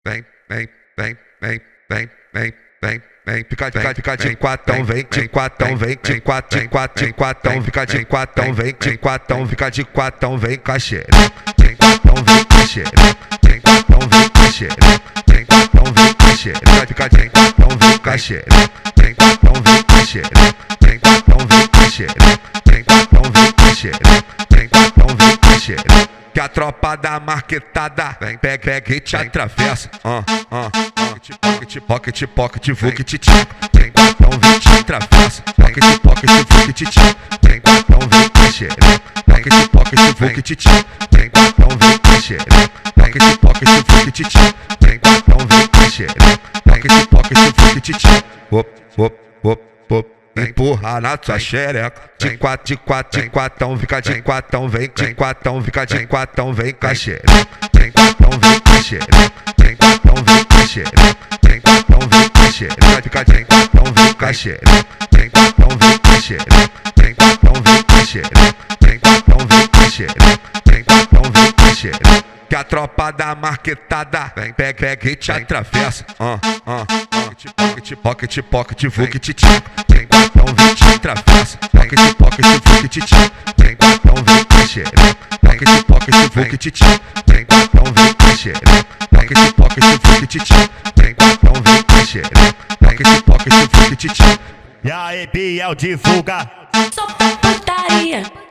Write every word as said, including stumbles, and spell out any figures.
vem, vem, vem, vem, vem, vem, vem, vem, fica, fica, fica de quatão, vem, de quatão, vem, de quatro, de quatro, de quatão, fica de quatão, vem, de quatão, fica de quatão, vem, caixeira, de quatão, vem, caixeira, de quatão, vem, caixeira, de quatão, vem, caixeira, fica de quatão, vem, caixeira, de quatão, vem, caixeira, de quatão, vem, caixeira, de quatão, vem, caixeira, de quatão, vem, caixeira. Que a tropa da marquetada vem, pega, pega e te atravessa. Ah, ah, pocket, pocket, pocket, pocket, vuket, tchac. Tem quatão, vem, te atravessa. Pocket, pocket, vuket, tchac. Tem quatão, vem, caixeira. Pocket, pocket, vuket, tchac. Tem quatão, vem, caixeira. Pocket, pocket, vuket, tchac. Tem quatão, vem, caixeira. Pocket, pocket, vuket, tchac. Op, op, op, op. Empurra na tua xereca. De quatro, de quatro, de quatão, fica de quatão, vem, de quatão, fica de quatão, vem, caixeira. De quatão, vem, caixeira. De quatão, vem, caixeira. De quatão, vem, caixeira. Fica de quatão, vem, caixeira. De quatão, vem, caixeira. De quatão, vem, caixeira. De quatão, vem, caixeira. De quatão, vem, caixeira. Que a tropa da marquetada vem, pega, pega e te atravessa. Ah, ah, pocket, pocket, pocket, pocket, vuket, tchac. Tem quatão, vem, te atravessa. Pocket, pocket, vuket, tchac. Tem quatão, vem, caixeira. Pocket, pocket, vuket, tchac. Tem quatão, vem, caixeira. Pocket, pocket, vuket, tchac. Tem quatão, vem, caixeira. Pocket, pocket, vuket, tchac. E aí, Biel divulga. Só pra putaria.